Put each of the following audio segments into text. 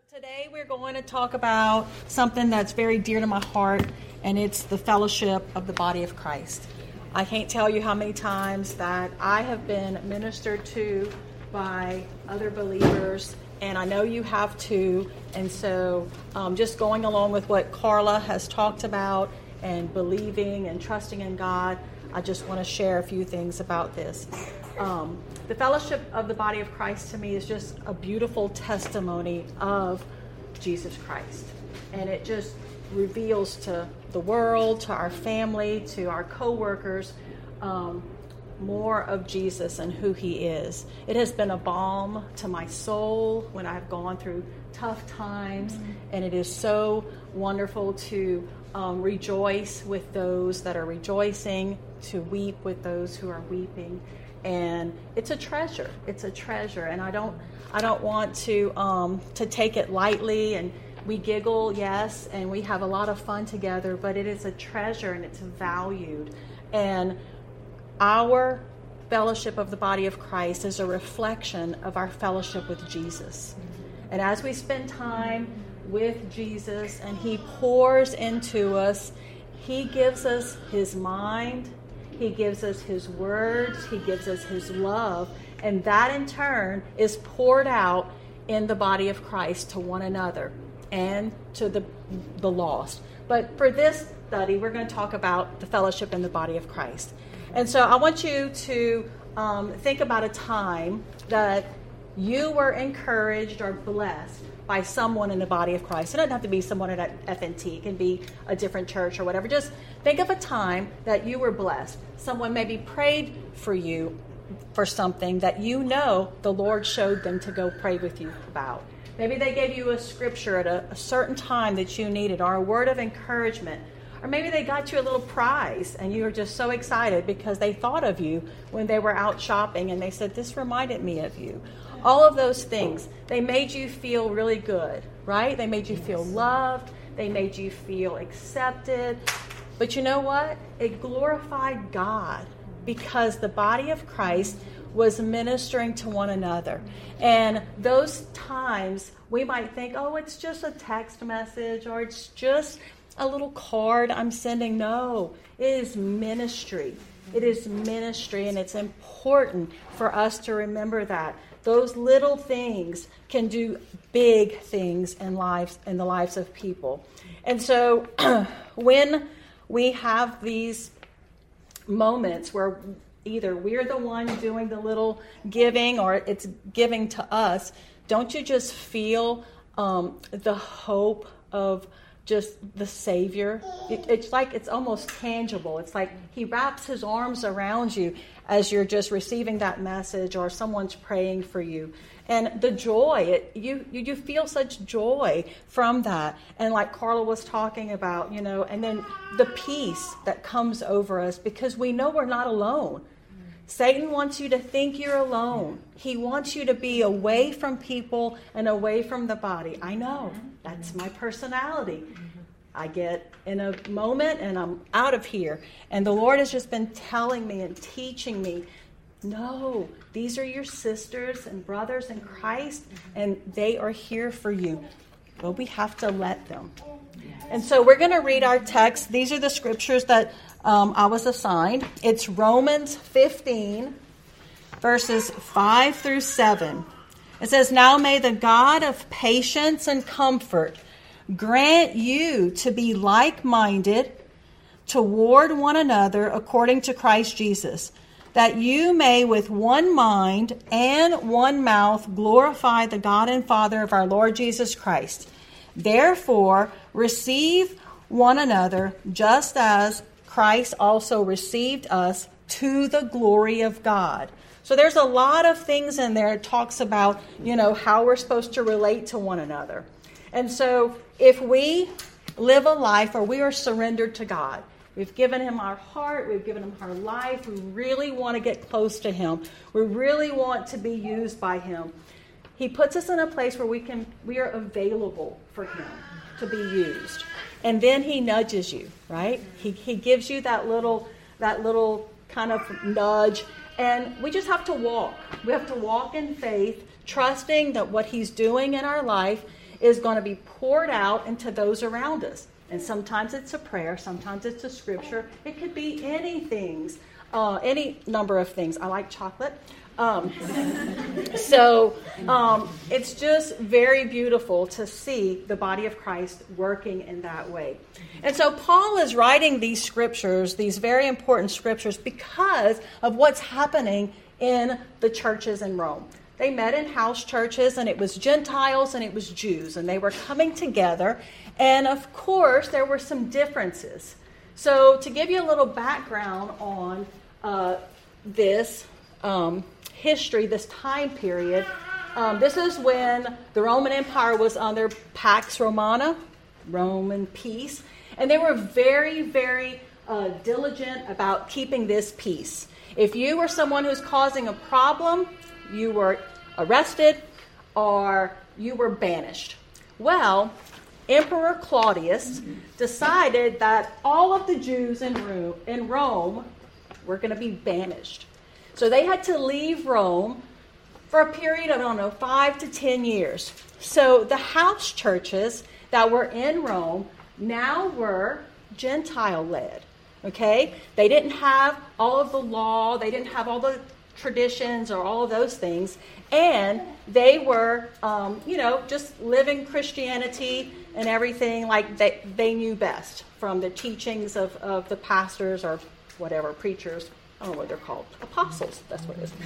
Today we're going to talk about something that's very dear to my heart, and it's the fellowship of the body of Christ. I can't tell you how many times that I have been ministered to by other believers, and I know you have too. And so just going along with what Carla has talked about and believing and trusting in God, I just want to share a few things about this. The fellowship of the body of Christ to me is just a beautiful testimony of Jesus Christ. And it just reveals to the world, to our family, to our co-workers, more of Jesus and who he is. It has been a balm to my soul when I've gone through tough times, and it is so wonderful to rejoice with those that are rejoicing, to weep with those who are weeping. And it's a treasure. It's a treasure, and I don't want to take it lightly. And we giggle, yes, and we have a lot of fun together. But it is a treasure, and it's valued. And our fellowship of the body of Christ is a reflection of our fellowship with Jesus. And as we spend time with Jesus, and he pours into us, he gives us his mind. He gives us his words, he gives us his love, and that in turn is poured out in the body of Christ to one another and to the lost. But for this study, we're going to talk about the fellowship in the body of Christ. And so I want you to think about a time that you were encouraged or blessed by someone in the body of Christ. It doesn't have to be someone at FNT. It can be a different church or whatever. Just think of a time that you were blessed. Someone maybe prayed for you for something that you know the Lord showed them to go pray with you about. Maybe they gave you a scripture at a certain time that you needed, or a word of encouragement. Or maybe they got you a little prize and you were just so excited because they thought of you when they were out shopping and they said, this reminded me of you. All of those things, they made you feel really good, right? They made you feel loved. They made you feel accepted. But you know what? It glorified God because the body of Christ was ministering to one another. And those times we might think, oh, it's just a text message or it's just a little card I'm sending. No, it is ministry. It is ministry, and it's important for us to remember that. Those little things can do big things in the lives of people. And so when we have these moments where either we're the one doing the little giving or it's giving to us, don't you just feel the hope of just the Savior? It's like it's almost tangible. It's like he wraps his arms around you as you're just receiving that message or someone's praying for you. And the joy, you feel such joy from that. And like Carla was talking about, and then the peace that comes over us because we know we're not alone. Satan wants you to think you're alone. He wants you to be away from people and away from the body. I know. That's my personality. I get in a moment and I'm out of here. And the Lord has just been telling me and teaching me, no, these are your sisters and brothers in Christ, and they are here for you. But we have to let them. And so we're going to read our text. These are the scriptures that I was assigned. It's Romans 15, verses 5 through 7. It says, now may the God of patience and comfort grant you to be like-minded toward one another according to Christ Jesus, that you may with one mind and one mouth glorify the God and Father of our Lord Jesus Christ. Therefore, receive one another just as Christ also received us to the glory of God. So there's a lot of things in there. It talks about, how we're supposed to relate to one another. And so if we live a life where we are surrendered to God, we've given him our heart, we've given him our life, we really want to get close to him, we really want to be used by him, he puts us in a place where we are available for him to be used. And then he nudges you, right? He gives you that little kind of nudge, and we just have to walk. We have to walk in faith, trusting that what he's doing in our life is going to be poured out into those around us. And sometimes it's a prayer, sometimes it's a scripture. It could be any number of things. I like chocolate. It's just very beautiful to see the body of Christ working in that way. And so Paul is writing these scriptures, these very important scriptures, because of what's happening in the churches in Rome. They met in house churches, and it was Gentiles and it was Jews, and they were coming together. And of course, there were some differences. So to give you a little background on this history, this time period, this is when the Roman Empire was under Pax Romana, Roman peace, and they were very, very diligent about keeping this peace. If you were someone who's causing a problem, you were arrested or you were banished. Well, Emperor Claudius decided that all of the Jews in Rome were going to be banished. So they had to leave Rome for a period of, 5 to 10 years. So the house churches that were in Rome now were Gentile-led. Okay? They didn't have all of the law. They didn't have all the traditions or all of those things. And they were, just living Christianity and everything like they knew best from the teachings of the pastors or whatever, preachers. I don't know what they're called. Apostles, that's what it is.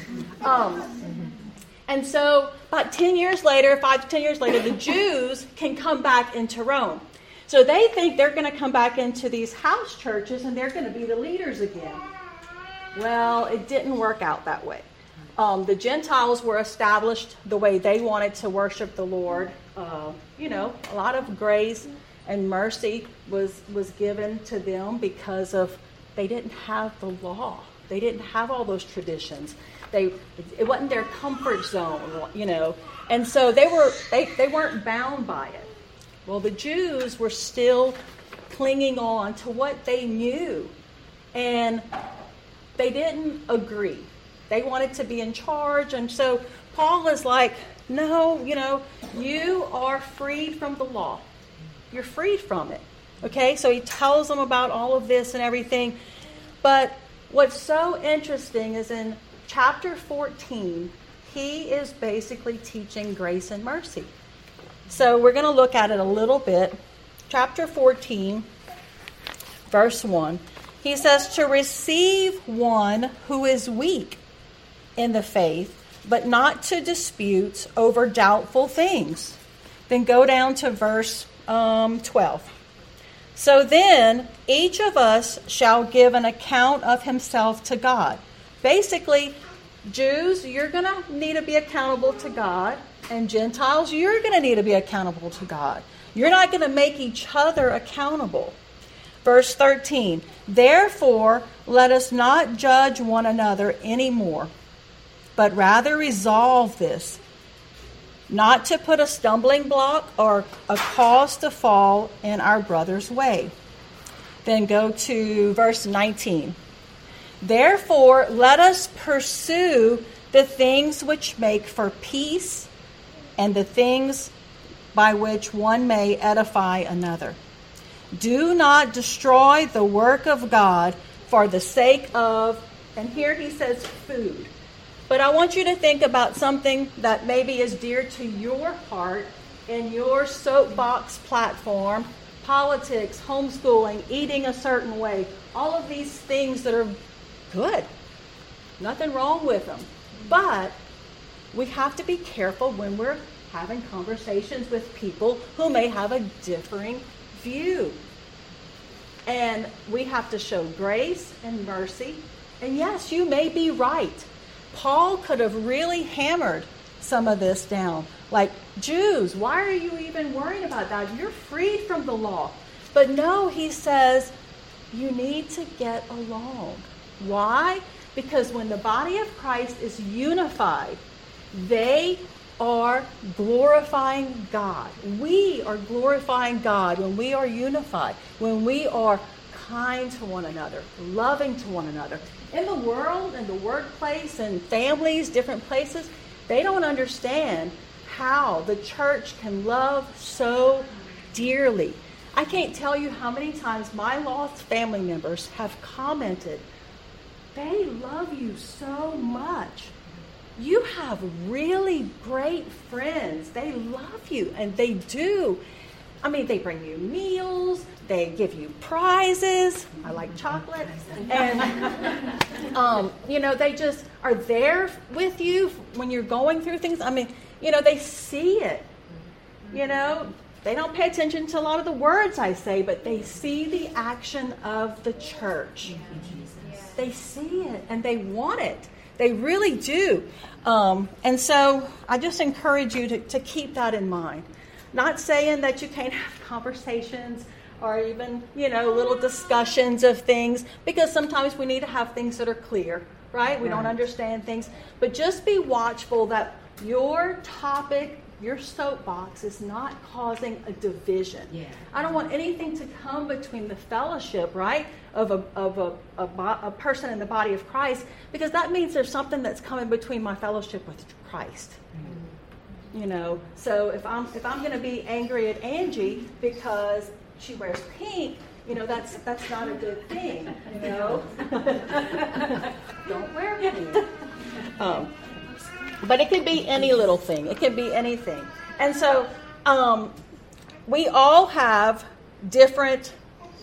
And so about 10 years later, 5 to 10 years later, the Jews can come back into Rome. So they think they're going to come back into these house churches and they're going to be the leaders again. Well, it didn't work out that way. The Gentiles were established the way they wanted to worship the Lord. A lot of grace and mercy was given to them because of they didn't have the law. They didn't have all those traditions. It wasn't their comfort zone, and so they weren't bound by it. Well, the Jews were still clinging on to what they knew, and they didn't agree. They wanted to be in charge, and so Paul is like, no, you are freed from the law. You're freed from it. Okay, so he tells them about all of this and everything. But what's so interesting is in chapter 14, he is basically teaching grace and mercy. So we're going to look at it a little bit. Chapter 14, verse 1. He says, to receive one who is weak in the faith, but not to disputes over doubtful things. Then go down to verse 12. So then, each of us shall give an account of himself to God. Basically, Jews, you're going to need to be accountable to God. And Gentiles, you're going to need to be accountable to God. You're not going to make each other accountable. Verse 13, therefore, let us not judge one another anymore, but rather resolve this, not to put a stumbling block or a cause to fall in our brother's way. Then go to verse 19. Therefore, let us pursue the things which make for peace and the things by which one may edify another. Do not destroy the work of God for the sake of, and here he says food. But I want you to think about something that maybe is dear to your heart in your soapbox platform, politics, homeschooling, eating a certain way, all of these things that are good. Nothing wrong with them. But we have to be careful when we're having conversations with people who may have a differing view. And we have to show grace and mercy. And yes, you may be right. Paul could have really hammered some of this down. Like, Jews, why are you even worried about that? You're freed from the law. But no, he says, you need to get along. Why? Because when the body of Christ is unified, they are glorifying God. We are glorifying God when we are unified, when we are kind to one another, loving to one another. In the world, in the workplace, and families, different places, they don't understand how the church can love so dearly. I can't tell you how many times my lost family members have commented, they love you so much. You have really great friends. They love you, and they do. I mean, they bring you meals. They give you prizes. I like chocolate. And, they just are there with you when you're going through things. I mean, they see it. They don't pay attention to a lot of the words I say, but they see the action of the church. They see it, and they want it. They really do. And so I just encourage you to keep that in mind. Not saying that you can't have conversations or even, little discussions of things, because sometimes we need to have things that are clear, right? We don't understand things. But just be watchful that your topic, your soapbox is not causing a division. Yeah. I don't want anything to come between the fellowship, right, of a person in the body of Christ, because that means there's something that's coming between my fellowship with Christ. So if I'm going to be angry at Angie because she wears pink, that's not a good thing. Don't wear pink. But it could be any little thing. It could be anything. And so we all have different,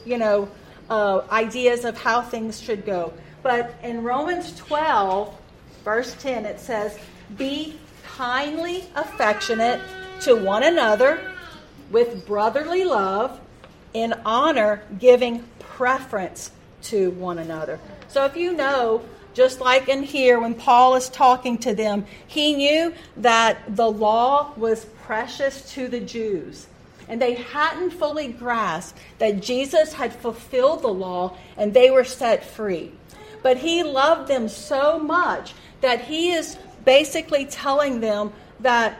ideas of how things should go. But in Romans 12, verse 10, it says, be kindly affectionate to one another with brotherly love, in honor, giving preference to one another. So if just like in here when Paul is talking to them, he knew that the law was precious to the Jews. And they hadn't fully grasped that Jesus had fulfilled the law and they were set free. But he loved them so much that he is basically telling them that,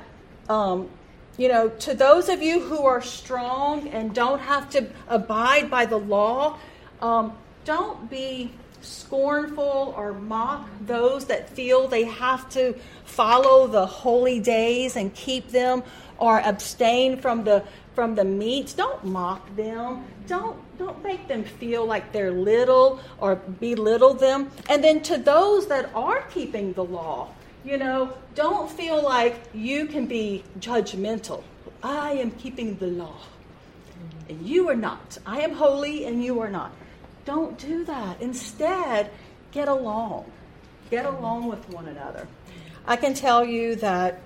to those of you who are strong and don't have to abide by the law, don't be scornful or mock those that feel they have to follow the holy days and keep them, or abstain from the meats. Don't mock them. Don't make them feel like they're little or belittle them. And then to those that are keeping the law, don't feel like you can be judgmental. I am keeping the law, and you are not. I am holy, and you are not. Don't do that. Instead, get along. Get along with one another. I can tell you that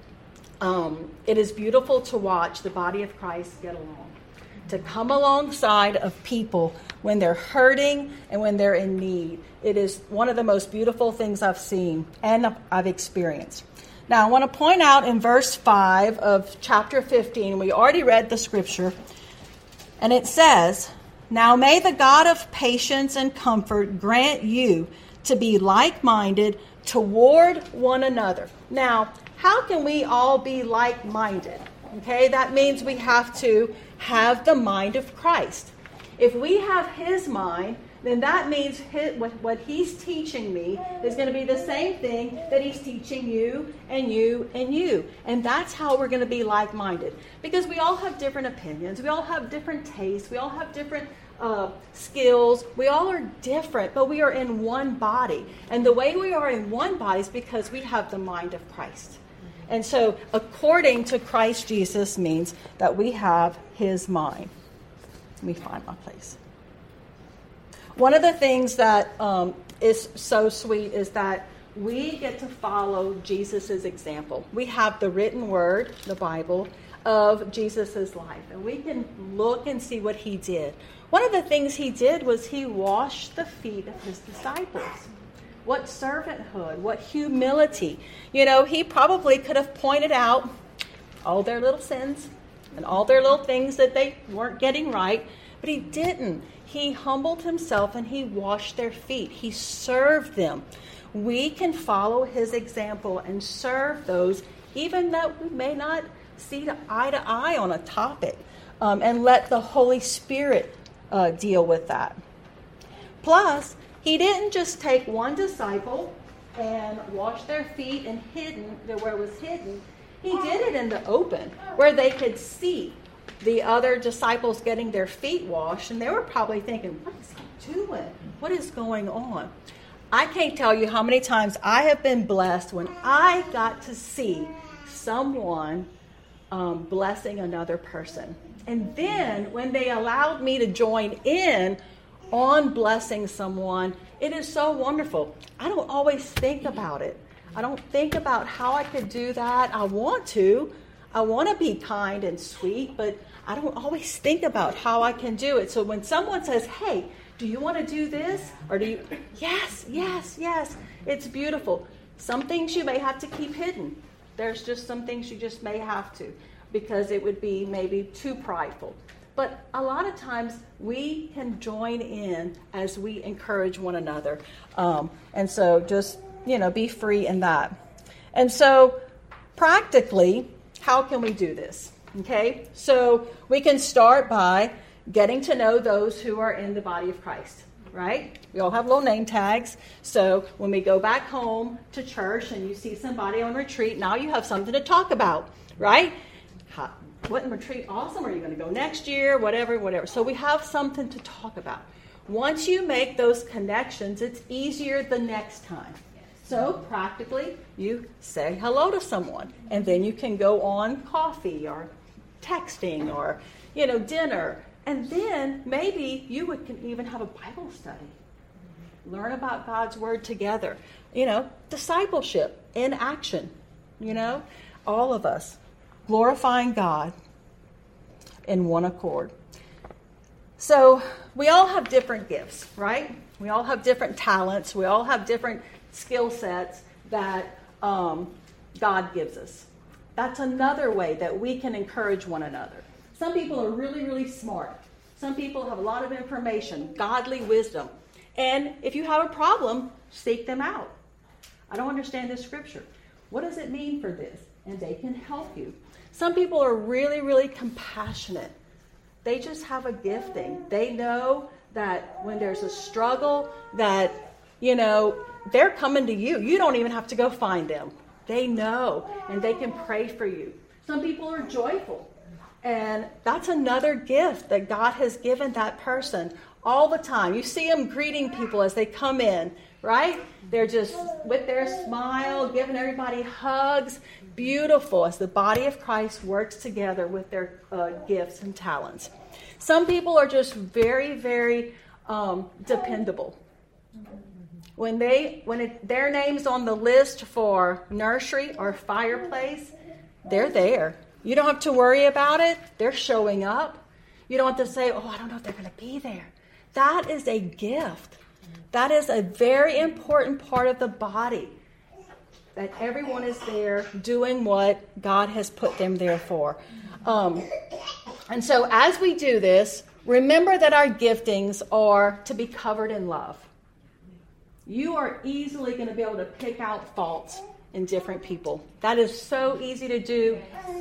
it is beautiful to watch the body of Christ get along, to come alongside of people when they're hurting and when they're in need. It is one of the most beautiful things I've seen and I've experienced. Now, I want to point out in verse 5 of chapter 15, we already read the scripture, and it says, now may the God of patience and comfort grant you to be like-minded toward one another. Now, how can we all be like-minded? Okay, that means we have to have the mind of Christ. If we have his mind, then that means what he's teaching me is going to be the same thing that he's teaching you and you and you. And that's how we're going to be like-minded. Because we all have different opinions. We all have different tastes. We all have different skills. We all are different, but we are in one body. And the way we are in one body is because we have the mind of Christ. And so according to Christ Jesus means that we have his mind. Let me find my place. One of the things that is so sweet is that we get to follow Jesus' example. We have the written word, the Bible, of Jesus' life. And we can look and see what he did. One of the things he did was he washed the feet of his disciples. What servanthood, what humility. He probably could have pointed out all their little sins and all their little things that they weren't getting right, but he didn't. He humbled himself and he washed their feet. He served them. We can follow his example and serve those, even though we may not see eye to eye on a topic, and let the Holy Spirit deal with that. Plus, he didn't just take one disciple and wash their feet and hidden where it was hidden. He did it in the open where they could see the other disciples getting their feet washed, and they were probably thinking, what is he doing? What is going on? I can't tell you how many times I have been blessed when I got to see someone blessing another person. And then when they allowed me to join in on blessing someone, it is so wonderful. I don't always think about it. I don't think about how I could do that. I want to be kind and sweet, but I don't always think about how I can do it. So when someone says, hey, do you want to do this? Or do you? Yes. It's beautiful. Some things you may have to keep hidden. There's just some things you just may have to, because it would be maybe too prideful. But a lot of times we can join in as we encourage one another. And so just, be free in that. And so practically, how can we do this? Okay, so we can start by getting to know those who are in the body of Christ, right? We all have little name tags. So when we go back home to church and you see somebody on retreat, now you have something to talk about, right? Wasn't retreat awesome? Are you going to go next year? Whatever. So we have something to talk about. Once you make those connections, it's easier the next time. So practically, you say hello to someone, and then you can go on coffee or texting or, dinner. And then maybe you can even have a Bible study. Learn about God's Word together. Discipleship in action. All of us glorifying God in one accord. So we all have different gifts, right? We all have different talents. We all have different skill sets that God gives us. That's another way that we can encourage one another. Some people are really, really smart. Some people have a lot of information, godly wisdom. And if you have a problem, seek them out. I don't understand this scripture. What does it mean for this? And they can help you. Some people are really, really compassionate. They just have a gifting. They know that when there's a struggle, that, they're coming to you. You don't even have to go find them. They know, and they can pray for you. Some people are joyful. And that's another gift that God has given that person all the time. You see them greeting people as they come in, right? They're just with their smile, giving everybody hugs. Beautiful as the body of Christ works together with their gifts and talents. Some people are just very, very dependable. When their name's on the list for nursery or fireplace, they're there. You don't have to worry about it. They're showing up. You don't have to say, I don't know if they're going to be there. That is a gift. That is a very important part of the body. That everyone is there doing what God has put them there for. And so as we do this, remember that our giftings are to be covered in love. You are easily going to be able to pick out faults in different people. That is so easy to do.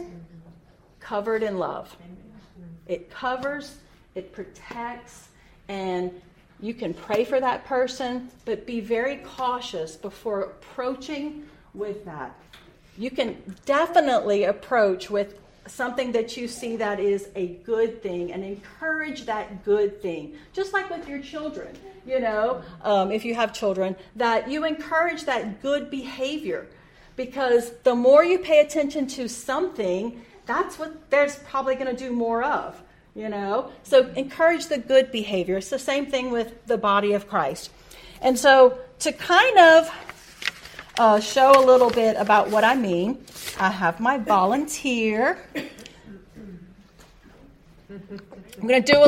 Covered in love. It covers, it protects, and you can pray for that person, but be very cautious before approaching with that. You can definitely approach with something that you see that is a good thing and encourage that good thing. Just like with your children, if you have children, that you encourage that good behavior. Because the more you pay attention to something, that's what there's probably going to do more of, So encourage the good behavior. It's the same thing with the body of Christ. And so to kind of show a little bit about what I mean, I have my volunteer. We're going to do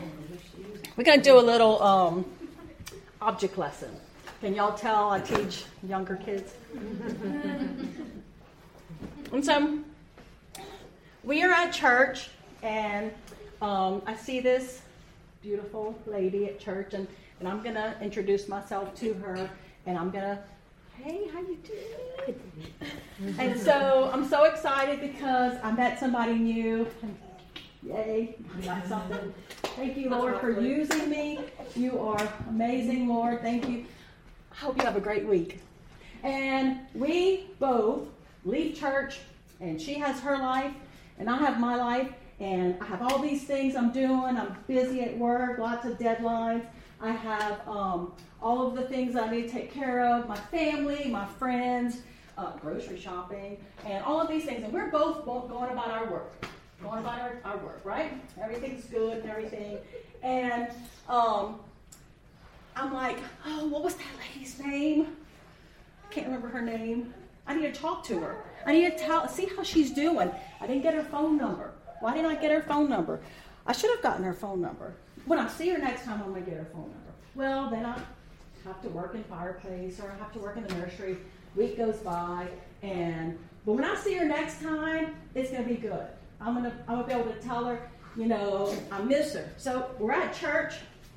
a little object lesson. Can y'all tell I teach younger kids? And so we are at church, and I see this beautiful lady at church, and I'm going to introduce myself to her, and I'm going to, hey, how you doing? And so I'm so excited because I met somebody new. Yay, I got something. Thank you, Lord, for using me. You are amazing, Lord. Thank you. I hope you have a great week. And we both leave church And she has her life, and I have my life, and I have all these things I'm doing. I'm busy at work, lots of deadlines. I have all of the things I need to take care of, my family, my friends, grocery shopping, and all of these things. And we're both going about our work. Going about our work, right? Everything's good and everything. And I'm like, oh, what was that lady's name? I can't remember her name. I need to talk to her. I need to see how she's doing. I didn't get her phone number. Why didn't I get her phone number? I should have gotten her phone number. When I see her next time, I'm going to get her phone number. Well, then I have to work in fireplace, or I have to work in the nursery. Week goes by, but when I see her next time, it's going to be good. I'm gonna be able to tell her, I miss her. So we're at church.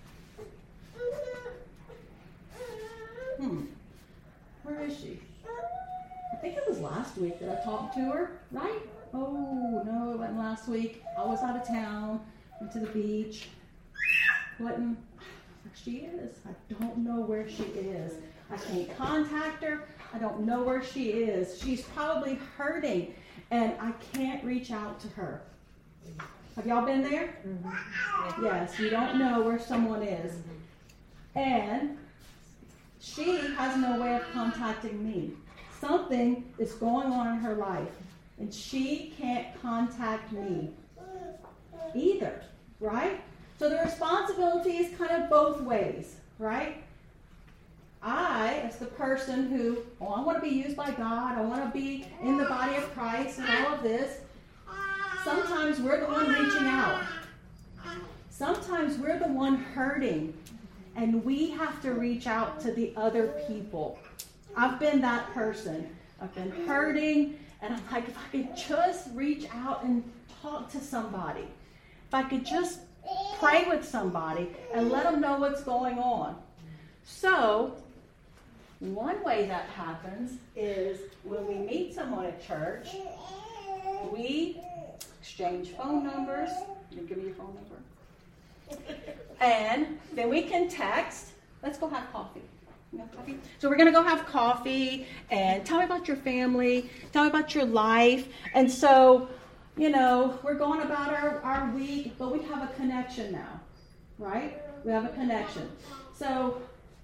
Where is she? I think it was last week that I talked to her, right? Oh, no, it wasn't last week. I was out of town, went to the beach. There she is. I don't know where she is. I can't contact her. I don't know where she is. She's probably hurting, and I can't reach out to her. Have y'all been there? Mm-hmm. Yes, you don't know where someone is. And she has no way of contacting me. Something is going on in her life, and she can't contact me either, right? So the responsibility is kind of both ways, right? I, as the person who, I want to be used by God, I want to be in the body of Christ and all of this, sometimes we're the one reaching out. Sometimes we're the one hurting, and we have to reach out to the other people. I've been that person. I've been hurting, and I'm like, if I could just reach out and talk to somebody, if I could just pray with somebody and let them know what's going on. So, one way that happens is when we meet someone at church, we exchange phone numbers. You give me your phone number. And then we can text. Let's go have coffee. Coffee? So we're going to go have coffee and tell me about your family, tell me about your life. And so, we're going about our week, but we have a connection now, right? We have a connection. So,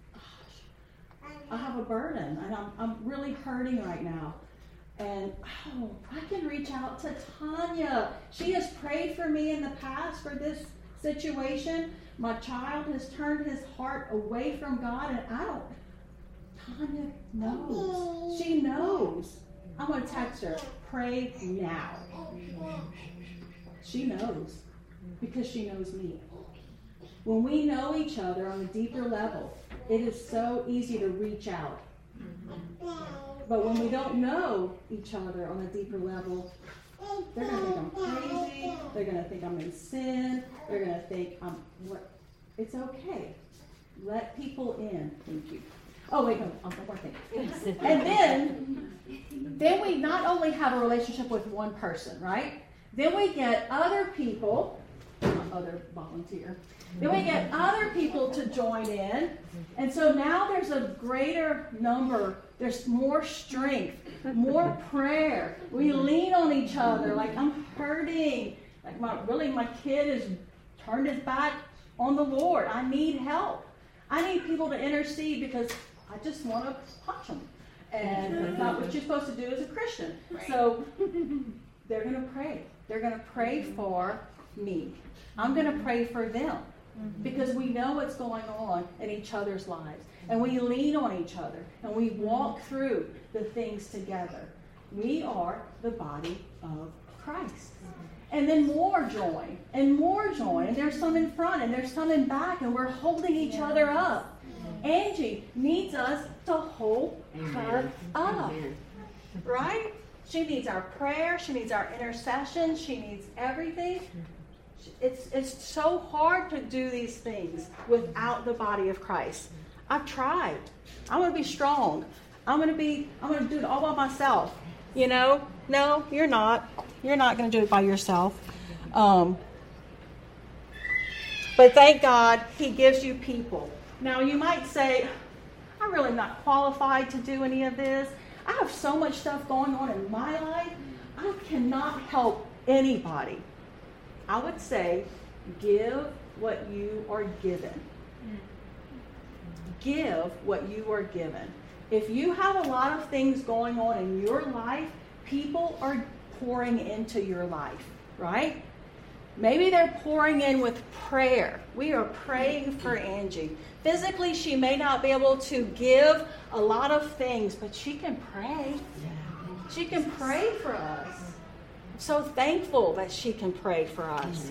I have a burden, and I'm really hurting right now. And, I can reach out to Tanya. She has prayed for me in the past for this situation. My child has turned his heart away from God, and Tanya knows. She knows. I'm going to text her, pray now. She knows, because she knows me. When we know each other on a deeper level, it is so easy to reach out. But when we don't know each other on a deeper level, they're going to think I'm crazy. They're going to think I'm in sin. They're going to think It's okay. Let people in. Thank you. Oh, wait, no, one more thing. And then we not only have a relationship with one person, right? Then we get other people, other volunteer. Then we get other people to join in. And so now there's a greater number. There's more strength, more prayer. We lean on each other. Like, I'm hurting. Like, my kid has turned his back on the Lord. I need help. I need people to intercede because I just want to punch them. And that's not what you're supposed to do as a Christian. Right. So they're going to pray. They're going to pray for me. I'm going to pray for them. Because we know what's going on in each other's lives. And we lean on each other. And we walk through the things together. We are the body of Christ. And then more join. And more join. And there's some in front and there's some in back. And we're holding each other up. Angie needs us to hold her up. Right? She needs our prayer. She needs our intercession. She needs everything. It's so hard to do these things without the body of Christ. I've tried. I'm going to be strong. I'm going to do it all by myself. No, you're not. You're not going to do it by yourself. But thank God He gives you people. Now you might say, I'm really not qualified to do any of this. I have so much stuff going on in my life. I cannot help anybody. I would say, give what you are given. Give what you are given. If you have a lot of things going on in your life, people are pouring into your life, right? Maybe they're pouring in with prayer. We are praying for Angie. Physically, she may not be able to give a lot of things, but she can pray. She can pray for us. I'm so thankful that she can pray for us.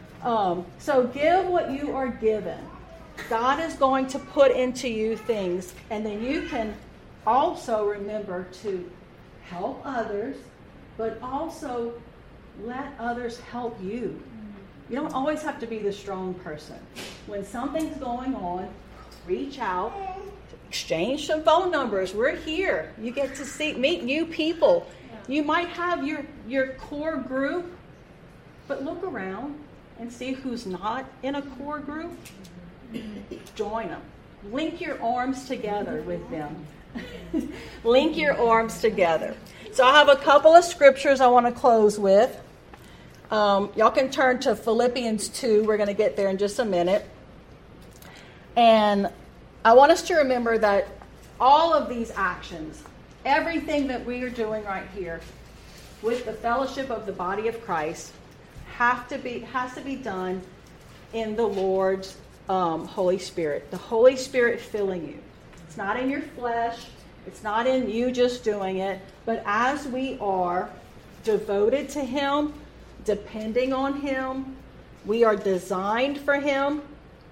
So give what you are given. God is going to put into you things, and then you can also remember to help others, but also let others help you. You don't always have to be the strong person. When something's going on, reach out, exchange some phone numbers. We're here. You get to meet new people. You might have your core group, but look around and see who's not in a core group. Join them. Link your arms together with them. Link your arms together. So I have a couple of scriptures I want to close with. Y'all can turn to Philippians 2. We're going to get there in just a minute. And I want us to remember that all of these actions, everything that we are doing right here with the fellowship of the body of Christ has to be done in the Lord's Holy Spirit. The Holy Spirit filling you. It's not in your flesh. It's not in you just doing it. But as we are devoted to Him, depending on Him, we are designed for Him.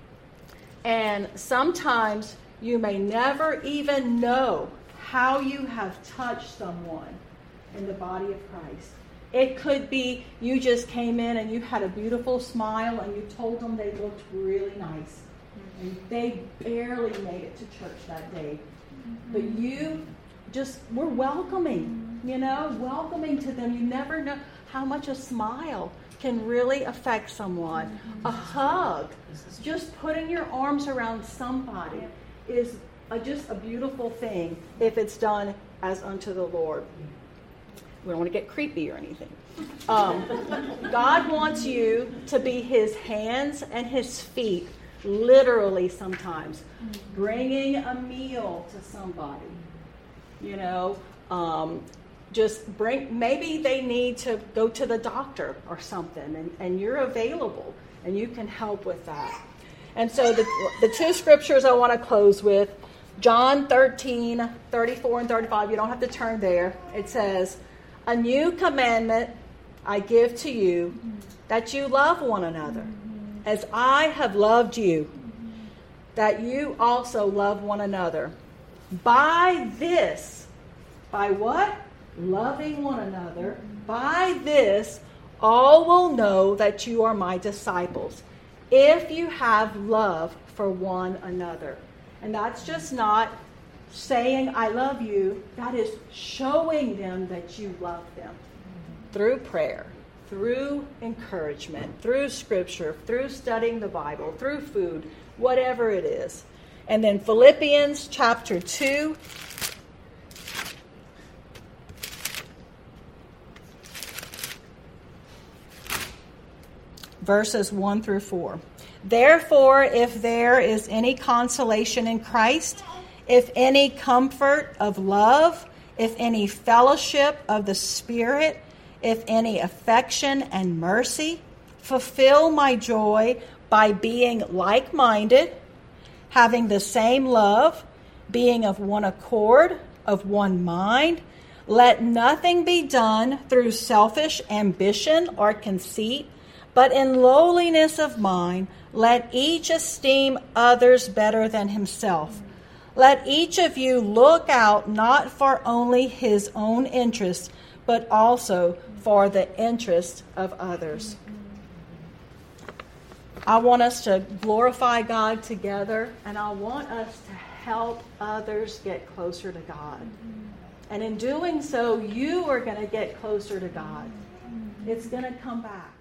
And sometimes you may never even know how you have touched someone in the body of Christ. It could be you just came in and you had a beautiful smile and you told them they looked really nice. And they barely made it to church that day. But you just were welcoming, welcoming to them. You never know how much a smile can really affect someone. A hug, just putting your arms around somebody is just a beautiful thing if it's done as unto the Lord. We don't want to get creepy or anything. God wants you to be His hands and His feet, literally sometimes, bringing a meal to somebody. Maybe they need to go to the doctor or something, and you're available, and you can help with that. And so the two scriptures I want to close with, John 13, 34 and 35, you don't have to turn there. It says, "A new commandment I give to you, that you love one another, as I have loved you, that you also love one another. By what? Loving one another. By this, all will know that you are my disciples, if you have love for one another." And that's just not saying I love you. That is showing them that you love them through prayer, through encouragement, through scripture, through studying the Bible, through food, whatever it is. And then Philippians chapter 2. Verses 1 through 4. "Therefore, if there is any consolation in Christ, if any comfort of love, if any fellowship of the Spirit, if any affection and mercy, fulfill my joy by being like-minded, having the same love, being of one accord, of one mind. Let nothing be done through selfish ambition or conceit, but in lowliness of mind, let each esteem others better than himself. Let each of you look out not for only his own interests, but also for the interests of others." I want us to glorify God together, and I want us to help others get closer to God. And in doing so, you are going to get closer to God. It's going to come back.